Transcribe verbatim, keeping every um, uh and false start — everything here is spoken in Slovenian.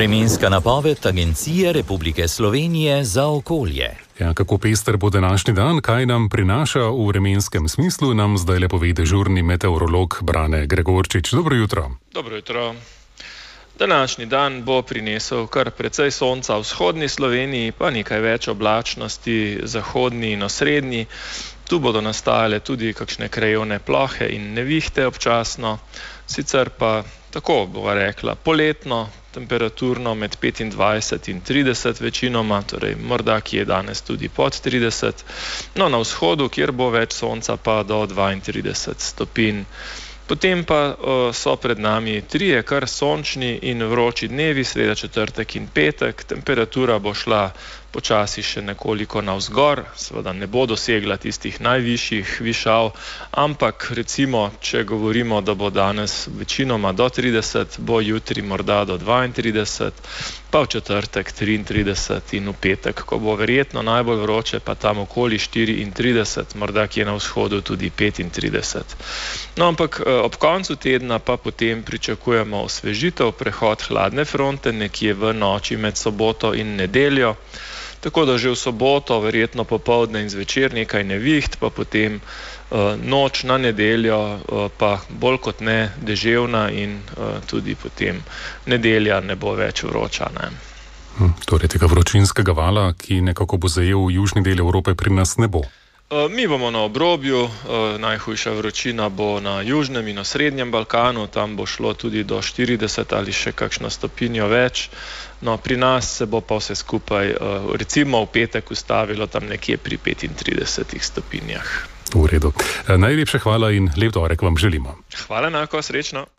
Vremenska napoved Agencije Republike Slovenije za okolje. Ja, kako pester bo današnji dan, kaj nam prinaša v vremenskem smislu, nam zdaj le pove dežurni meteorolog Brane Gregorčič. Dobro jutro. Dobro jutro. Današnji dan bo prinesel kar precej sonca v vzhodni Sloveniji, pa nekaj več oblačnosti zahodni in osrednji. Tu bodo nastajale tudi kakšne krajevne plohe in nevihte občasno, sicer pa tako bova rekla poletno, temperaturno med petindvajset in trideset večinoma, torej morda ki je danes tudi pod trideset, no na vzhodu, kjer bo več sonca, pa do dvaintrideset stopinj. Potem pa o, so pred nami trije kar sončni in vroči dnevi, sreda, četrtek in petek. Temperatura bo šla počasi še nekoliko navzgor, seveda ne bo dosegla tistih najvišjih višav, ampak recimo, če govorimo, da bo danes večinoma do trideset, bo jutri morda do dvaintrideset, pa v četrtek triintrideset in v petek, ko bo verjetno najbolj vroče, pa tam okoli štiriintrideset, morda kje na vzhodu tudi petintrideset. No, ampak ob koncu tedna pa potem pričakujemo osvežitev, prehod hladne fronte nekje v noči med soboto in nedeljo. Tako da že v soboto, verjetno popoldne in zvečer nekaj neviht, pa potem uh, noč na nedeljo, uh, pa bolj kot ne deževna in uh, tudi potem nedelja ne bo več vroča. Ne? Hm, torej tega vročinskega vala, ki nekako bo zajel v južni del Evrope, pri nas ne bo. Mi bomo na obrobju, najhujša vročina bo na južnem in osrednjem Balkanu, tam bo šlo tudi do štirideset ali še kakšno stopinjo več. No, pri nas se bo pa vse skupaj recimo v petek ustavilo tam nekje pri petintridesetih stopinjah. V redu. Najlepša hvala in lep torek vam želimo. Hvala enako, srečno.